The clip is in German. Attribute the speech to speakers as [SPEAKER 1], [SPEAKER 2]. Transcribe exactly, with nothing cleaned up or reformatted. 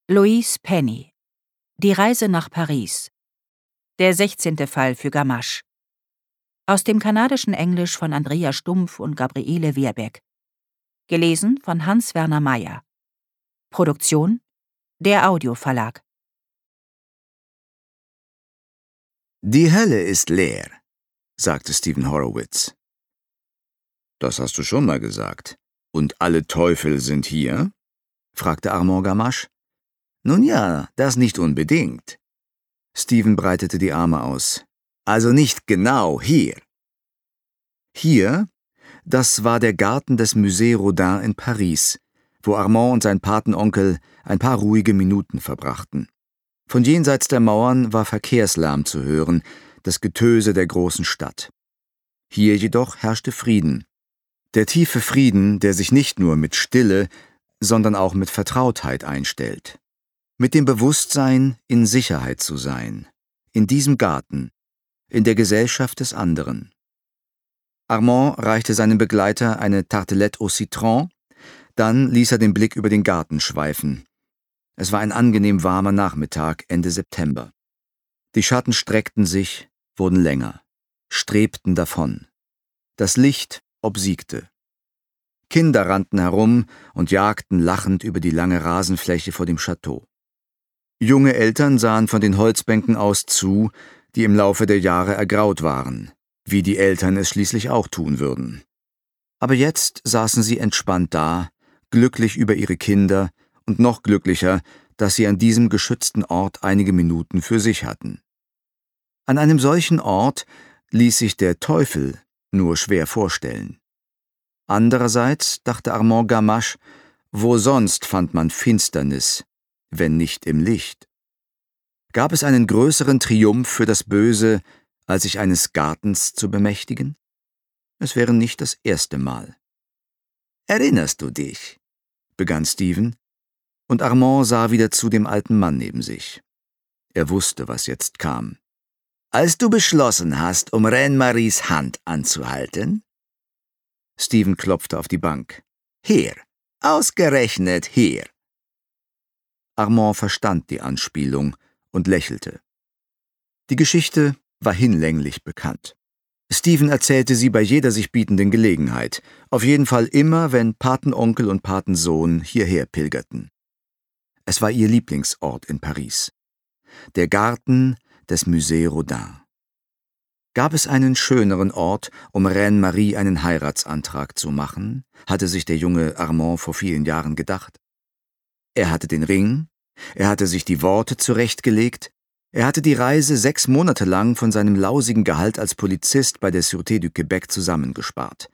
[SPEAKER 1] Louise Penny. Die Reise nach Paris. Der sechzehnte Fall für Gamache. Aus dem kanadischen Englisch von Andrea Stumpf und Gabriele Wehrbeck. Gelesen von Hans-Werner Meyer. Produktion: der Audioverlag.
[SPEAKER 2] »Die Hölle ist leer«, sagte Stephen Horowitz. »Das hast du schon mal gesagt. Und alle Teufel sind hier?« fragte Armand Gamache. »Nun ja, das nicht unbedingt.« Stephen breitete die Arme aus. »Also nicht genau hier.« Hier, das war der Garten des Musée Rodin in Paris, wo Armand und sein Patenonkel ein paar ruhige Minuten verbrachten. Von jenseits der Mauern war Verkehrslärm zu hören, das Getöse der großen Stadt. Hier jedoch herrschte Frieden. Der tiefe Frieden, der sich nicht nur mit Stille, sondern auch mit Vertrautheit einstellt. Mit dem Bewusstsein, in Sicherheit zu sein. In diesem Garten. In der Gesellschaft des anderen. Armand reichte seinem Begleiter eine Tartelette au Citron, dann ließ er den Blick über den Garten schweifen. Es war ein angenehm warmer Nachmittag, Ende September. Die Schatten streckten sich, wurden länger, strebten davon. Das Licht obsiegte. Kinder rannten herum und jagten lachend über die lange Rasenfläche vor dem Château. Junge Eltern sahen von den Holzbänken aus zu, die im Laufe der Jahre ergraut waren, wie die Eltern es schließlich auch tun würden. Aber jetzt saßen sie entspannt da, glücklich über ihre Kinder und noch glücklicher, dass sie an diesem geschützten Ort einige Minuten für sich hatten. An einem solchen Ort ließ sich der Teufel nur schwer vorstellen. Andererseits, dachte Armand Gamache, wo sonst fand man Finsternis, wenn nicht im Licht? Gab es einen größeren Triumph für das Böse, als sich eines Gartens zu bemächtigen? Es wäre nicht das erste Mal. »Erinnerst du dich?« begann Stephen, und Armand sah wieder zu dem alten Mann neben sich. Er wusste, was jetzt kam. »Als du beschlossen hast, um Reine-Maries Hand anzuhalten?« Stephen klopfte auf die Bank. »Hier, ausgerechnet hier!« Armand verstand die Anspielung und lächelte. Die Geschichte war hinlänglich bekannt. Stephen erzählte sie bei jeder sich bietenden Gelegenheit, auf jeden Fall immer, wenn Patenonkel und Patensohn hierher pilgerten. Es war ihr Lieblingsort in Paris. Der Garten des Musée Rodin. Gab es einen schöneren Ort, um Reine-Marie einen Heiratsantrag zu machen, hatte sich der junge Armand vor vielen Jahren gedacht. Er hatte den Ring, er hatte sich die Worte zurechtgelegt, er hatte die Reise sechs Monate lang von seinem lausigen Gehalt als Polizist bei der Sûreté du Québec zusammengespart.